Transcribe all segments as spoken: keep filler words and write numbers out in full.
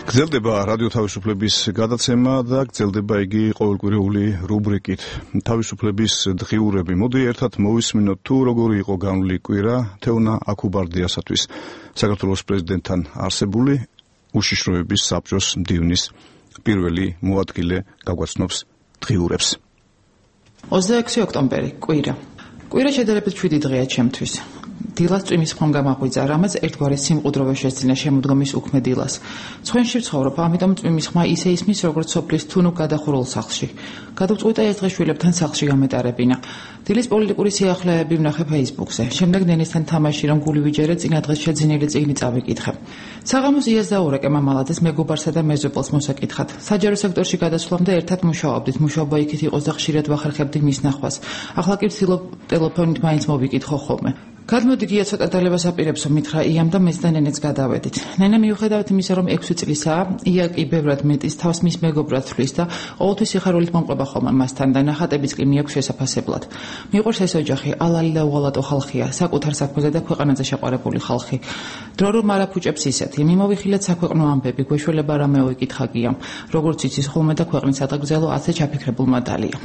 გრძელდება რადიო თავისუფლების გადაცემა და გრძელდება იგი ყოველკვირეული რუბრიკით თავისუფლების დღიურები. მოდი ერთად მოვისმინოთ თუ როგორი იყო განვლილი კვირა თეონა აქუბარდიასათვის. საქართველოს პრეზიდენტთან არსებული უშიშროების საბჭოს მდივნის პირველი მოადგილე გაგვაცნობს დღიურებს. ოცდაექვსი ოქტომბერი კვირა. კვირა შედარებით შვიდი დღეა ჩემთვის. დილას წვიმის ხომ გამაღვიძა, რამაც ერთგვარი სიმყუდროვე შესძინა შემოდგომის უქმე დილას. ცხენში ვცხოვრობ, ამიტომ წვიმის ხმა ისე ისმის, როგორც სოფლის თუნუկ გადახურულ სახლში. გადავწყვიტა ეს დღე შვილებთან სახლში გამეტარებინა. დილის პოლიტიკური სიახლეები ვნახე Facebook-ზე. შემდეგ ნენესთან თამაში რომ გული ვიჯერე, წინა დღეს შეძინილი წიგნი წავიკითხე. საღამოს იას დაურეკე მამალაძეს მეგობარსა და მეზობელს მოსაკითხად. საჯარო სექტორში გადასვლამდე ერთად მუშაობდით, მუშაობა იქით იყოს და ხშირად ვახერხებდი მის ნახვას. ახლა კი ვცდილობ ტელეფონით მაინც მოვიკითხო ხოლმე. გადმოდი გია ცოტა დალებას აპირებსო, მითხრა იამ და მეც და ნენეც გადავედით. ნენა მიუხედავად იმისა, რომ ექვსი წლისაა, ია კი ბევრად მეტის თავს მის მეგობრად თვლის და ყოველთვის სიხარულით მომყვება ხოლმე მასთან და ნახატებიც კი მიაქვს შესაფასებლად. მიყვარს ეს ოჯახი, ალალი და უღალატო ხალხია, საკუთარ საქმეზე და ქვეყანაზე შეყვარებული ხალხი. დრო რომ არაფუჭებს ისეთი, მიმოვიხილეთ საქვეყნო ამბები, გვეშველება რამე ოიკითხა გიამ, როგორც იცის ხოლმე და ქვეყნის ადაგრძელო ასე ჩაფიქრებულმა დალია.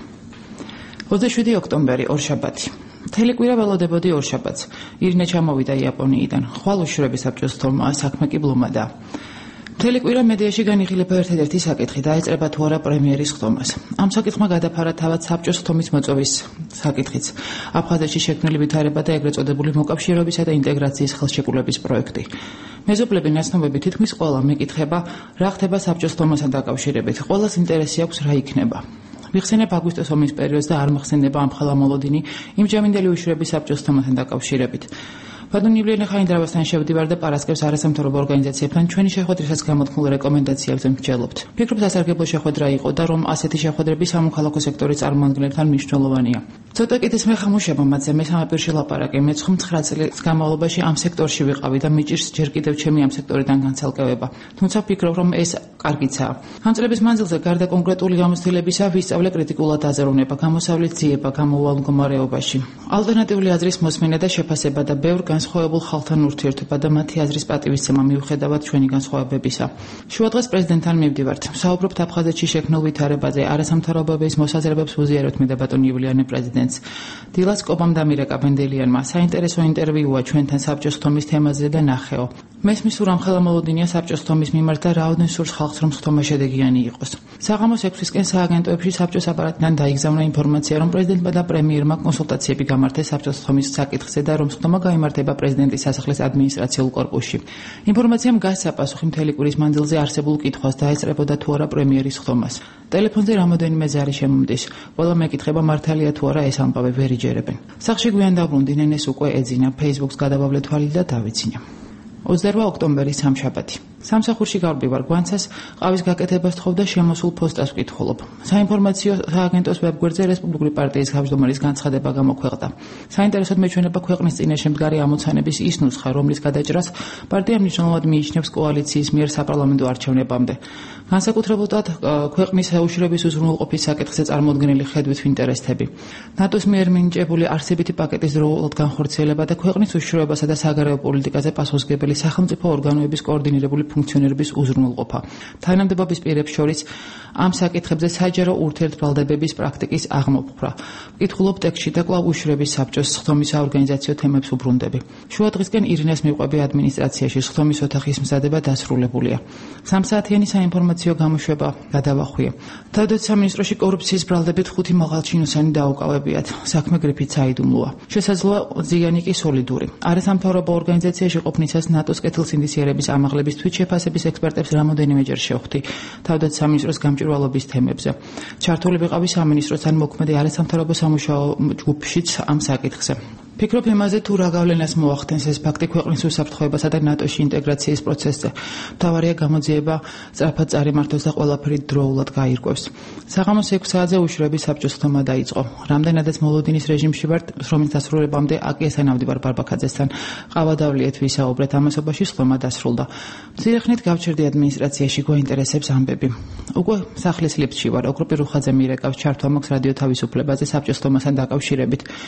ოცდაშვიდი ოქტომბერი ორშაბათი. მთელი კვირა ველოდებოდი ორშაბათს. ირინე ჩამოვიდა იაპონიიდან. ხვალ უშიშროების საბჭოს თორმაა, საქმე კი ბლომადაა. მთელი კვირა მედიაში განიხილება ერთადერთი საკითხი, დაეწრება თუ არა პრემიერის ხდომას. ამ საკითხმა გადაფარა თავად საბჭოს ხდომის მოწვევის საკითხიც. აფხაზეთში შექმნილი ვითარება და ეგრეთ წოდებული მოკავშირეობისა და ინტეგრაციის ხელშეკრულების პროექტი. მეზობლები ნაცნობები თითქმის ყველა მეკითხება, რა ხდება საბჭოს ხდომასთან დაკავშირებით. ყველას ინტერესი აქვს რა იქნება. ვიხსენებ აგვისტოს ომის პერიოდს და არ მახსენდება ამხელა მოლოდინი იმჯამინდელი უშიშროების საბჭოს ხდომასთან დაკავშირებით. ბატონივლიანე ხაინდრავასთან შევდივარ და პარასკევს არასამთავრობო ორგანიზაციებთან ჩვენი შეხვედრისას გამოთქმულ რეკომენდაციებზე ვმსჯელობთ. ფიქრობ სასარგებლო შეხვედრა იყო და რომ ასეთი შეხვედრები სამოქალაქო სექტორის წარმომადგენლებთან მნიშვნელოვანია. ცოტა კიდეც მეხამუშება მათზე, მესამე პირში ლაპარაკი, მეცხრე ცხრა წლის განმავლობაში ამ სექტორში ვიყავი და მიჭირს ჯერ კიდევ ჩემი ამ სექტორიდან განცალკევება. თუმცა ვფიქრობ, რომ ეს კარგიცაა. ამ წლების მანძილზე გარდა კონკრეტული გამოცდილებისა ვისწავლე კრიტიკულად აზროვნება, გამოსავლით ძიება გამოუვალ მდგომარეობაში. ალტერნატიული აზრის მოსმენა და შეფასება და ბევრ განსხვავებულ ხალხთან ურთიერთობა და მათი აზრის პატივისცემა მიუხედავად ჩვენი განსხვავებებისა. შუადღეს პრეზიდენტთან მივდივართ. ვსაუბრობთ აფხაზეთში შექმნილ ვითარებაზე, არასამთავრობოების მოსაზრებებს ვუზიარებთ მე და ბატონი ივლიანე პრეზიდენტს. დილას კობამ დამირეკა ბენდელიანმა საინტერესო ინტერვიუა ჩვენთან საბჭოს ხდომის თემაზე და ნახეო. მესმის თუ რამხელა მოლოდინია საბჭოს ხდომის მიმართ და რაოდენ სურს ხალხს რომ ხდომა შედეგიანი იყოს. საღამოს ექვსისკენ სააგენტოებში საბჭოს აპარატიდან დაიგზავნა ინფორმაცია, რომ პრეზიდენტმა და პრემიერმა კონსულტაციები გამართეს საბჭოს ხდომის საკითხზე და რომ ხდომა გაიმართება პრეზიდენტის სასახლის ადმინისტრაციულ კორპუსში. ინფორმაციამ გასცა პასუხი მთელი კვირის მანძილზე არსებულ კითხვას დაეწრებოდა თუ არა პრემიერის ხდომას. ტელეფონზე რამოდენიმე ზარი შემომდის. ყველა მეკითხება მართალია თუ არა ეს ამბავი ვერ იჯერებენ. სახლში გვიან დაბრუნდი, ნენეს უკვე ეძინა, Facebook-ს გადავავლე თვალი და დავიცინა. ოცდაორ ოქტომბერი სამშაბათი. სამსახურში გავდივარ გვანცას, ყავის გაკეთებას თხოვ და შემოსულ პოსტას ვკითხულობ. საინფორმაციო სააგენტოს ვებგვერდზე რესპუბლიკური პარტიის თავმჯდომარის განცხადება გამოქვეყნდა. საინტერესოდ მეჩვენება ქვეყნის წინაშე მდგარი ამოცანების ის ნუსხა, რომლის გადაჭრას პარტია მნიშვნელოვნად მიიჩნევს კოალიციის მიერ საპარლამენტო არჩევნებამდე. განსაკუთრებულად ქვეყნის უშიშროების უზრუნველყოფის საკითხზე წარმოდგენილი ხედვით ინტერესები. ნატოს მიერ მინიჭებული არსებითი პაკეტის დროულად განხორციელება და ქვეყნის უშიშროებასა და საგარეო პოლიტიკაზე პასუხისმგებელი სახელმწიფო ორგანოების კოორდინირებული ფუნქციონირების უზრუნველყოფა. თანამდებობის პირებს შორის ამ საკითხებზე საჯარო ურთიერთბრალდებების პრაქტიკის აღმოფხვრა. ვკითხულობ ტექსტში და კვლავ უშიშროების საბჭოს ხდომის საორგანიზაციო თემებს უბრუნდები. შუადღისკენ ირინეს მიყვები ადმინისტრაციაში, ხდომის ოთახის მზადება დასრულებულია. სამსაათიანი საინფორმაციო გამოშვება გადავახვიე. თავდაცვის სამინისტროში კორუფციის ბრალდებით ხუთი მაღალჩინოსანი დაუკავებიათ. საქმე გრიფით საიდუმლოა. შესაძლოა ზიანი კი სოლიდური. არასამთავრობო ორგანიზაციაში ყოფნისას ნატოს კეთილსინდისიერების ამაღლების თვითშეფასების ექსპერტებს რამოდენიმეჯერ შევხვდი თავდაცვის სამინისტროს გამჭვირვალობის თემებზე. ჩართული ვიყავი სამინისტროსთან მოქმედი არასამთავრობო სამუშაო ჯგუფშიც ამ საკითხზე. ფიქრობ იმაზე თუ რა გავლენას მოახდენს ეს ფაქტი ქვეყნის უსაფრთხოებასა და ნატოში ინტეგრაციის პროცესზე. მთავარია გამოძიება სწრაფად წარიმართოს და ყველაფერი დროულად გაირკვევს. საღამოს ექვსი საათზე უშიშროების საბჭოს ხდომა დაიწყო. რამდენადაც მოლოდინის რეჟიმში ვარ, რომლის დასრულებამდე აკი ესანავდივარ ბარბაქაძესთან. ყავადავლიეთ ვისაუბრეთ, ამასობაში ხდომა დასრულდა. მცირე ხნით გავჩერდი ადმინისტრაციაში, გვაინტერესებს ამბები. უკვე სახლის ლიფტში ვარ, ოქროპირუხაძე მირეკავს ჩართვა მაქვს რადიო თავისუფლებაზე საბჭოს ხდომასთან დაკავშირებით. ვკითხულობ, თუ რა გავლენას მოახდენს ეს ფაქტი ქვეყნის უსაფრთხოებასა და ნატოში ინტეგრაციის პროცესზე. მთავარია გამოძიება სწრაფად წარიმართოს და ყველაფერი დროულად გაირკვევს. საღამოს ექვსი საათზე უშიშროების საბჭოს ხდომა დაიწყო. რამდენადაც მოლოდინის რეჟიმში ვარ, რომლის დასრულებამდე აკი ესანავდივარ ბარბაქაძესთან. ყავადავლიეთ ვისაუბრეთ, ამასობაში ხდომა დასრულდა. მცირე ხნით გავჩერდი ადმინისტრაციაში, უკვე სახლის ლიფტში ვარ, ოქროპირუხაძე მირეკავს ჩართვა მაქვს რადიო თავისუფლებაზე საბჭოს ხდომასთან დაკავშირებით.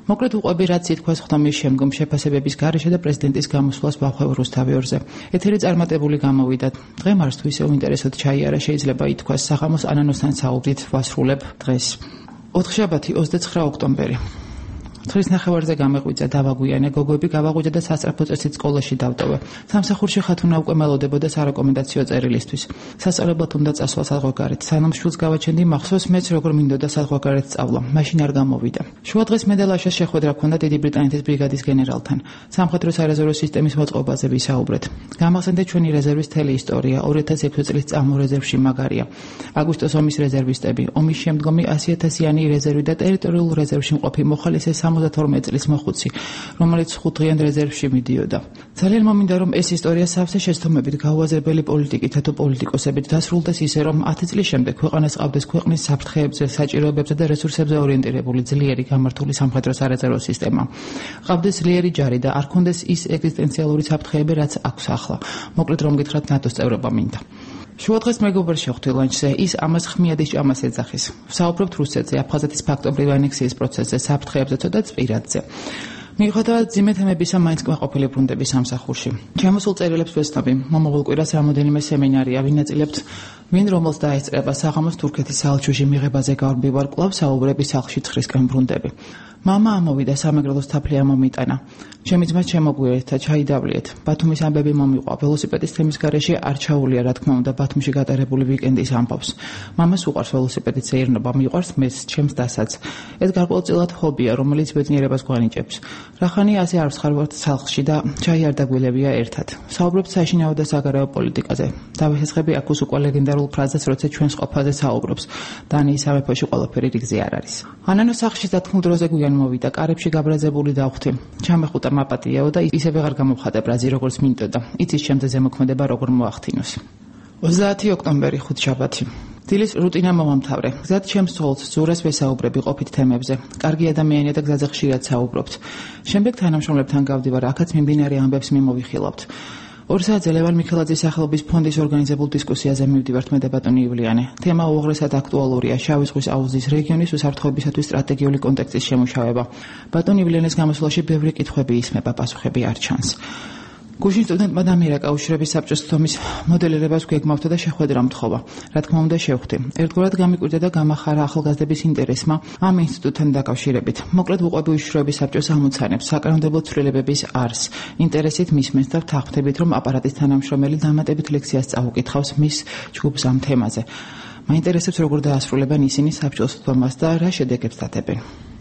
მოკლედ უყვები რაც ითქვას ხდომის შემდგომ შეფასებების გარეშე და პრეზიდენტის გამოსვლას ვახევ რუსთავიორზე. ეთერი წარმატებული გამოვიდა. დღე მარს თუ ისე უინტერესოდ ჩაიარა შეიძლება ითქვას საღამოს ანანოსთან საუბრით ვასრულებ დღეს. ოთხშაბათი ოცდაცხრა ოქტომბერი. თხრის ნახევარზე გამეღვიძა დავაგვიანე გოგოები გავაღვიძა და სასწრაფო წესით სკოლაში დავტოვე. სამსახურში ხათუნა უკვე მელოდებოდა სარეკომენდაციო წერილისთვის. სასწავლებლად უნდა წასვლა საზღვარგარეთ. სანამ შვილს გავაჩენდი მახსოვს მეც როგორ მინდოდა საზღვარგარეთ სწავლა. მაშინ არ გამოვიდა. შუადღეს მე და ლაშას შეხვედრა ჰქონდა დიდი ბრიტანეთის ბრიგადის გენერალთან. სამხედრო სარეზერვო სისტემის მოწყობაზე ვისაუბრეთ. გამახსენდა ჩვენი რეზერვის მთელი ისტორია. ორი ათას ექვსი წლის წამო რეზერვში მაგარია. აგვისტოს ომის რეზერვისტები, ომის შემდგომი ასი ათასიანი რეზერვი და ტერიტორიულ რეზერვში მყოფი მოხალისე სამოცდათორმეტ წლის მოხუცი, რომელიც ხუთდღიან რეზერვში მიდიოდა. ძალიან მომინდა რომ ეს ისტორია სავსე შეცდომებით გაუაზრებელი პოლიტიკითა თუ პოლიტიკოსებით დასრულდეს ისე რომ ათი წლის შემდეგ ქვეყანას ყავდეს ქვეყნის საფრთხეებზე, საჭიროებებზე და რესურსებზე ორიენტირებული ძლიერი გამართული სამხედრო სარეზერვო სისტემა. ყავდეს ძლიერი ჯარი და არ ქონდეს ის ეგზისტენციალური საფრთხეები, რაც აქვს ახლა. მოკლედ რომ გითხრათ ნატოს წევრობა მინდა. შუადღეს მეგობრს შეხვდი ლანჩზე, ის ამას ხმიადის ჭამას ეძახის. ვსაუბრობთ რუსეთზე, აფხაზეთის ფაქტობრივი ანექსიის პროცესზე, საფრთხეებზე, ცოტა პირადზე. მიუხედავად ძიმე თემებისა, მაინც კმაყოფილი ბრუნდები სამსახურში. ჩემოსულ წერილებს ვეცნობი, მომავალ კვირას რამოდენიმე სემინარია ვინაწილებთ, ვინ რომელს დაესწრება საღამოს თურქეთის საელჩოში მიღებაზე გავარბივარ, კვლავ საუბრები სახლში ცხრისკენ ბრუნდები. მამა ამოვიდა სამეგრელოს თაფლი ამომიტანა. ჩემი ძმა შემოგვიერთდა, ჩაიდავლიეთ. ბათუმის ამბები მომიყვა, ველოსიპედის თემის გარეშე არ ჩაულია, რა თქმა უნდა, ბათუმში გატარებული ვიკენდის ამბავს. მამას უყვარს ველოსიპედით სეირნობა, მიყვარს მეც, ჩემს დასაც. ეს გარკვეულწილად ჰობია, რომელიც ბედნიერებას გვანიჭებს. რახანი ასე არ ვსხარვართ სახლში და ჩაი არ დაგვილებია ერთად. საუბრობთ საშინაო და საგარეო პოლიტიკაზე. დავესხები აქუს უკვე ლეგენდარულ ფრაზას, როცა ჩვენს ყოფაზე საუბრობს. დანიის სამეფოში ყველაფერი რიგზე არ არის. ანანოს სახლში დათმულ დროზე გვიან მოვიდა, კარებში გაბრაზებული დავხვდი. ჩამეხუტა მაპატიაო და ისე ვეღარ გამოვხატე ბრაზი, როგორც მინდოდა. იცის ჩემზე ზემოქმედება როგორ მოახდინოს. ოცდაათი ოქტომბერი ხუთშაბათი. დილის რუტინა მომამთავრე. გზად ჩემს ცოლს ზურას ვესაუბრები ყოფით თემებზე. კარგი ადამიანია და გზაზე ხშირად საუბრობთ. შემდეგ თანამშრომლებთან გავდივარ, აქაც მიმდინარე ამბებს მიმოვიხილავთ. ორ საათზე ლევან მიქელაძის სახელობის ფონდის ორგანიზებულ დისკუსიაზე მივდივართ მე და ბატონი ივლიანე. თემა უაღრესად აქტუალურია, შავი ზღვის აუზის რეგიონის უსაფრთხოებისათვის სტრატეგიული კონტექსტის შემუშავება. ბატონი ივლიანეს გამოსვლაში ბევრი კითხვები ისმება, პასუხები არ ჩანს. გუშინ სტუდენტმა დამირა კავშირების საბჭოს თომის მოდელირებას გვეგმავდა და შეხვედრა მთხოვა. რა თქმა უნდა შევხვდი. ერთგვარად გამიკვირდა და გამახარა ახალგაზრდების ინტერესმა ამ ინსტიტუტთან დაკავშირებით. მოკლედ უყვები უშიშროების საბჭოს ამოცანებს, საკანონმდებლო ცვლილებების არს. ინტერესით მისმენს და ვთანხმდებით, რომ აპარატის თანამშრომელი დამატებით ლექციას წაუკითხავს მის ჯგუფს ამ თემაზე. მაინტერესებს როგორ დაასრულებენ ისინი საბჭოს თომას და რა შედეგებს დადებენ.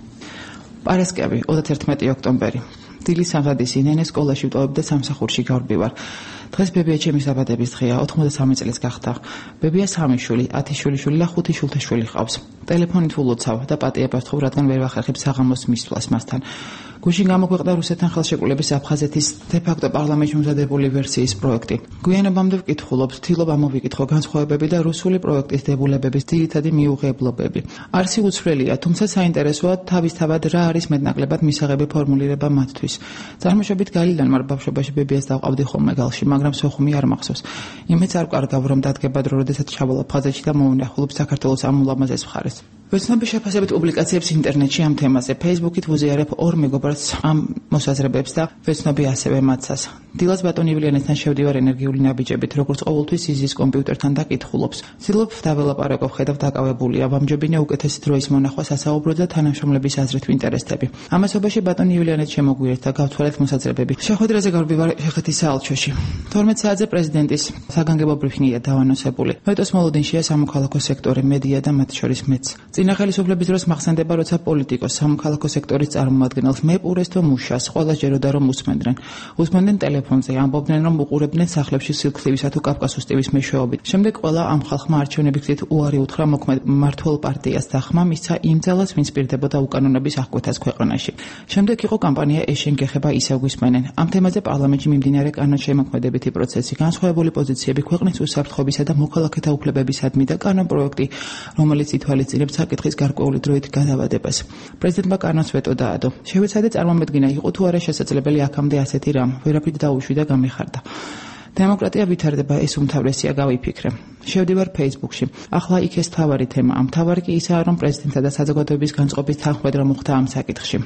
პარასკევი ოცდაერთი ოქტომბერი. დილის სამგადისი ნენე სკოლაში ვტოვებ და სამსახურში გავრბივარ. დღეს ბებია ჩემის დაბადების დღეა, ოთხმოცდასამი წლის გახდა. ბებია სამი შვილი, ათი შვილიშვილი და ხუთი შვილთაშვილი ყავს. ტელეფონით ულოცავ და პატიებას თხოვ, რადგან ვერ ვახერხებ საღამოს მისვლას მასთან. გუშინ გამოგვეყდა რუსეთთან ხელშეკრულების აფხაზეთის დე-ფაქტო პარლამენტში მომზადებული ვერსიის პროექტი. გვიანობამდე ვკითხულობ, ვთილობ ამოვიკითხო განსხვავებები და რუსული პროექტის დებულებების ძირითადი მიუღებლობები. არსი უცვლელია, თუმცა საინტერესოა თავისთავად რა არის მეტნაკლებად მისაღები ფორმულირება მათთვის. წარმოშობით გალიდან მარ ბავშვობაში ბებიას დავყავდი ხოლმე გალში, მაგრამ სოხუმი არ მახსოვს. იმეც არ ვკარგავ, რომ დადგება დრო, როდესაც ჩავალ აფხაზეთში და მოვინახულობ საქართველოს ამ ულამაზეს მხარეს. ვეცნობი შეფასებით პუბლიკაციებს ინტერნეტში ამ თემაზე. Facebook-ით ვუზიარებ ორ მეგობრს ამ მოსაზრებებს და ვეცნობი ასევე მათსას. დილას ბატონი ივლიანესთან შევდივარ ენერგიული ნაბიჯებით, როგორც ყოველთვის იზის კომპიუტერთან და კითხულობს. ვცდილობ დაველაპარაკო, ხედავ დაკავებულია, ვამჯობინე უკეთესი დროის მონახვა სასაუბრო და თანამშრომლების აზრით ვინტერესდები. ამასობაში ბატონი ივლიანეს შემოგვიერთდა, გავთვალეთ მოსაზრებები. შეხვედრაზე გავდივარ ჩეხეთის საელჩოში. თორმეტ საათზე პრეზიდენტის საგანგებო ბრიფინგია დავანონსებული. მეტოს მოლოდინშია სამოქალაქო სექტორი, მედია და მათ შორის მეც. წინა ხელისუფლების დროს მახსენდება, როცა პოლიტიკოს სამოქალაქო სექტორის წარმომადგენელს მეპურეს თუ მუშას ყველა ჯეროდა რომ უსმენდნენ. უსმენდნენ ტელეფონზე, ამბობდნენ რომ უყურებდნენ სახლებში სილქცევისა თუ კავკასუსტივის მეშვეობით. შემდეგ ყველა ამ ხალხმა არჩევნების გზით უარი უთხრა მოქმედ მმართველ პარტიას და ხმა მისცა იმ ძალას, ვინც პირდებოდა უკანონობის აღკვეთას ქვეყანაში. შემდეგ იყო კამპანია ეშენ გეხება ისევ გვისმენენ. ამ თემაზე პარლამენტში მიმდინარე კანონშემოქმედებითი პროცესი, განსხვავებული პოზიციები ქვეყნის უსაფრთხოებისა და მოქალაქეთა უფლებებისადმი და კანონპროექტი, რომელიც ითვალისწინებს საკითხის გარკვეული დროით გადავადებას. პრეზიდენტმა კანონს ვეტო დაადო. შევეცადე წარმომედგინა, იყო თუ არა შესაძლებელი აქამდე ასეთი რამ, ვერაფრით დაუშვი და გამიხარდა. დემოკრატია ვითარდება, ეს უმთავრესია, გავიფიქრე. შევდივარ Facebook-ში. ახლა იქ ეს თავარი თემა. ამ თავარი კი ისაა, რომ პრეზიდენტთა და საზოგადოების განწყობის თანხმედრა მოხდა ამ საკითხში.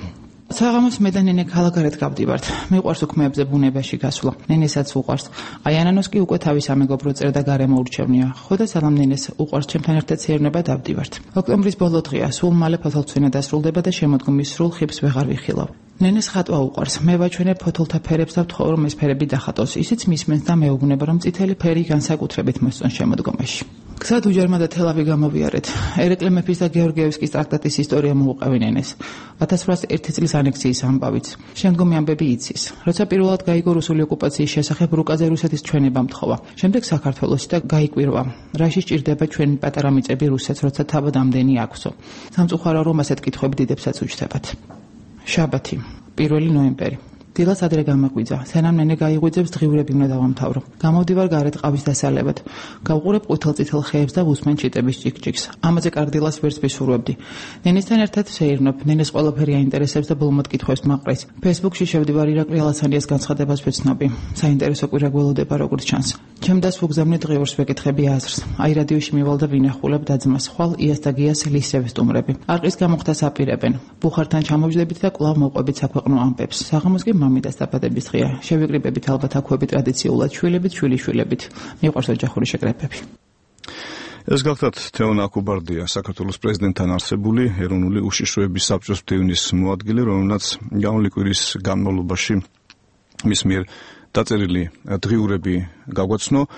საღამოს მე და ნენე ქალაქარეთ გავდივართ. მიყვარს უქმეებზე ბუნებაში გასვლა. ნენესაც უყვარს. აი ანანოს კი უკვე თავის ამეგობრო წერ და გარემო ურჩევნია. ხო და სალამ ნენეს უყვარს ჩემთან ერთად ცერნება დავდივართ. ოქტომბრის ბოლო დღეა, სულ მალე ფოთოლცვენა დასრულდება და შემოდგომის სრულ ხიბს ვეღარ ვიხილავ. ნენეს ხატვა უყვარს. მე ვაჩვენებ ფოთოლთა ფერებს და ვთხოვ რომ ეს ფერები დახატოს. ისიც მისმენს და მეუბნება რომ წითელი ფერი განსაკუთრებით მოსწონს შემოდგომაში. გზად უჯერმა და თელავი გამოვიარეთ. ერეკლე მეფის და გეორგიევსკის ტრაქტატის ისტორია მოუყევი ნენეს. ათას რვაასი ერთი წლის ანექსიის ამბავიც. შემდგომი ამბები იცის. როცა პირველად გაიგო რუსული ოკუპაციის შესახებ რუკაზე რუსეთის ჩვენება მთხოვა. შემდეგ საქართველოსი და გაიკვირვა. რაში სჭირდება ჩვენი პატარა მიწები რუსეთს, როცა თავად ამდენი აქვსო. სამწუხარო რომ ასეთ კითხვები დიდებსაც უჩნდებათ. შაბათი, პირველი ნოემბერი. დილას ადრე გამაგვიძა. სანამ ნენე გაიღვიძებს დღიურები უნდა დავამთავრო. გამოვდივარ გარეთ ყავის დასალებად. გავყურებ ყვითელ-წითელ ხეებს და ვუსმენ ჩიტების ჭიქჭიქს. ამაზე კარდილას ვერც ვისურვებდი. ნენესთან ერთად ვსეირნობ. ნენეს ყველაფერი აინტერესებს და ბოლომოდ კითხვებს მაყრეს. ფეისბუქში შევდივარ ირაკლი ალასანიას განცხადებას ვეცნობი. საინტერესო კვირა გველოდება როგორც ჩანს. ჩემ დას ვუგზავნე დღიურს ვეკითხები აზრს. აი რადიოში მივალ და ვინახულებ დაძმას. ხვალ იას და გიას ლისევ სტუმრები. არყის გამოხდას აპირებენ. ბუხართან ჩამოვჯდებით და კვლავ მოვყვებით საქვეყნო ამბებს. საღამოს კი მამიდას დაბადების დღეა. შევიკრიბებით ალბათ აქვები ტრადიციულად შვილებით, შვილიშვილებით. მიყვარს ოჯახური შეკრებები. ეს გახლავთ თეონა აკუბარდია, საქართველოს პრეზიდენტთან არსებული ეროვნული უშიშროების საბჭოს მდივნის მოადგილე, რომელმაც გამოვლი კვირის განმავლობაში მის მიერ დაწერილი დღიურები გაგვაცნო.